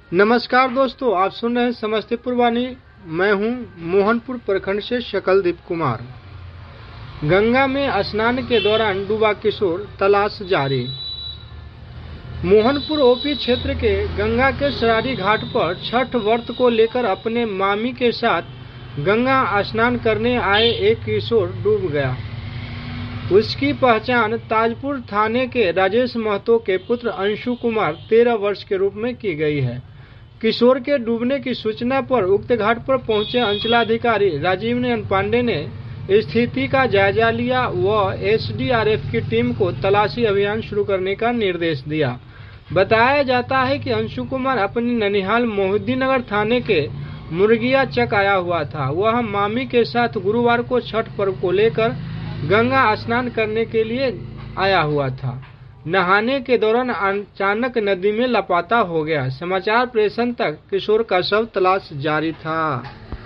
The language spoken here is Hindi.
नमस्कार दोस्तों, आप सुन रहे हैं समस्तीपुर वाणी। मैं हूं मोहनपुर प्रखंड से शकलदीप कुमार। गंगा में स्नान के दौरान डूबा किशोर, तलाश जारी। मोहनपुर ओपी क्षेत्र के गंगा के सरारी घाट पर छठ व्रत को लेकर अपने मामी के साथ गंगा स्नान करने आए एक किशोर डूब गया। उसकी पहचान ताजपुर थाने के राजेश महतो के पुत्र अंशु कुमार 13 वर्ष के रूप में की गई है। किशोर के डूबने की सूचना पर उक्त घाट पर पहुंचे अंचलाधिकारी राजीव नयन पांडे ने स्थिति का जायजा लिया व एसडीआरएफ की टीम को तलाशी अभियान शुरू करने का निर्देश दिया। बताया जाता है कि अंशु कुमार अपनी ननिहाल मोहिउद्दीननगर थाने के मुर्गिया चक आया हुआ था। वह मामी के साथ गुरुवार को छठ पर्व को लेकर गंगा स्नान करने के लिए आया हुआ था। नहाने के दौरान अचानक नदी में लापता हो गया। समाचार प्रेषण तक किशोर का शव तलाश जारी था।